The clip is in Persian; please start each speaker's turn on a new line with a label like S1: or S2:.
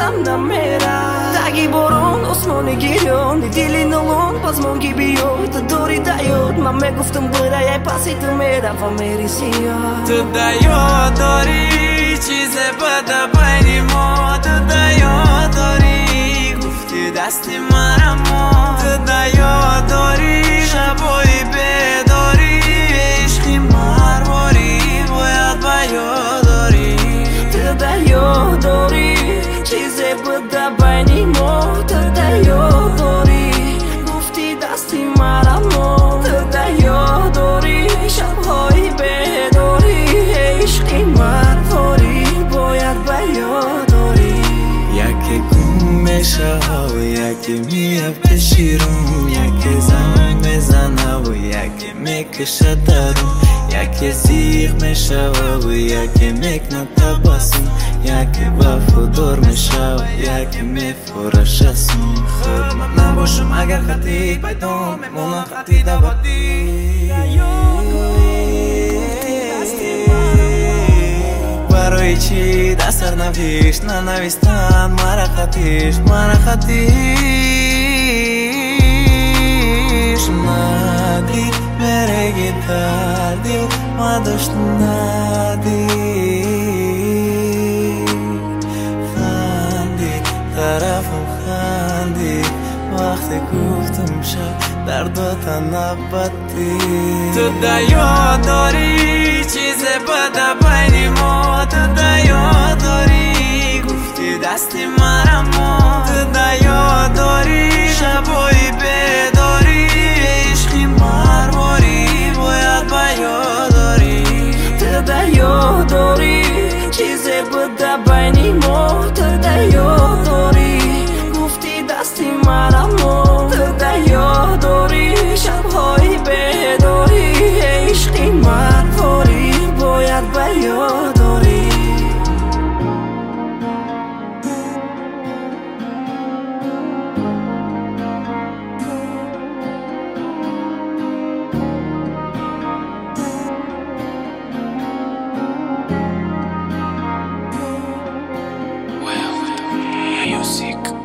S1: یادم نمیره تگی بارون آسمانی گیرون دیلی نلون پزمونگی بیاد تو داری دیاد من میگفتم بره پسی تو میرم و میریسی
S2: تو دیاد داری چیز بده بینی ما تو دیاد داری گفتی دستی مرم ما تو دیاد داری شبایی بیداری عشقی مرواری باید بیاد داری
S1: تو دیاد داری چیز بده بینی ما تو دیاد داری گفتی دستی مرم ما تو دیاد داری شبهای بیداری عشقی مرواری باید بیاد داری
S2: یکی گم میشه و یکی میاد پیشیرون یکی زنگ میزنه و یکی میکشه درون یکی زیغ میشه و یکی میکنه تبسم یکی وفادار میشه و یکی میفرشه سون خود من نباشم اگر خطی پیدا میمونم خطی دوادی برای چی دستر نویش ننویستن مرا خطیش ندید مرگی دردی و ما داشت ندید خندید طرفم خندید وقتی گفتم شب درداتا نبدی تو دیاد داری چیز بده بینی ما تو دیاد داری گفتی دستی مرم ما تو دیاد داری شبایی بیداری عشقی مرواری باید بیاد داری
S1: تو دیاد داری چیز بده بینی ما تو دیاد داری گفتی دستی مرم ما تو دیاد داری شبهای بیداری عشقی مرواری باید بیاد داری
S3: Music.